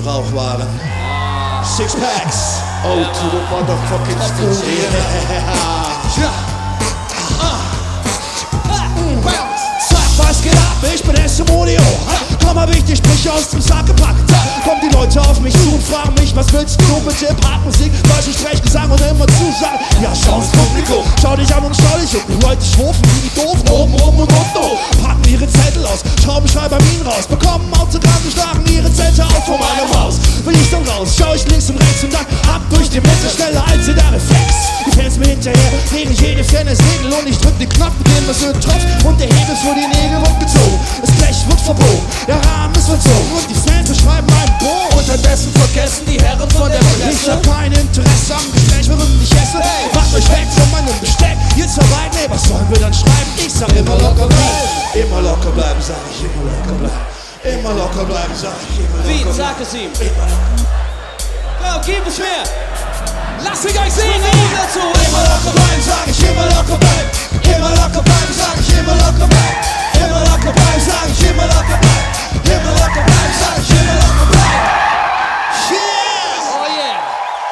Rauchwaren. Sixpacks. Oh, to the motherfucking school. Yeah. Sag, was geht ab? Ich bin Essemodio. Komm, hab ich dich sprich aus dem Sack gepackt. Kommen die Leute auf mich zu und fragen mich, was willst du mit Hip-Hop-Musik? Deutschen Sprechgesang und immer zusagen. Ja, schau ins Publikum, schau dich an und schau dich um. Die Leute schwufen wie die Doofen, oben und unten. Packen ihre Zettel aus, schrauben Schreiberminen raus, bekommen Autogramme, schlagen ihre Zelte auf vor meinem Haus. Will ich dann raus, schau ich links und rechts und dann ab durch die Mitte, schneller als der Reflex. Die Fans mir hinterher, legen jede Ferne Segel und ich drück den Knopf, mit dem es tropft und der Hebel vor die Nägel wird gezogen. Das Blech wird verbogen, der Rahmen ist verzogen und die Fans beschreiben meinen Bogen. Unterdessen vergessen die Herren von der Presse. Ich hab kein Interesse am Gespräch, warum ich esse. Macht euch weg von meinem Besteck, ihr zwei beiden, ey, was sollen wir dann schreiben? Ich sag immer locker bleiben. Immer locker bleiben, sag ich, immer locker bleiben. Immer locker bleiben, sag ich, immer locker bleiben. Wie, sag es ihm. Go, gib es mir. Lasst mich euch sehen, dazu. Immer locker bleiben, sag ich, immer locker bleiben. Immer locker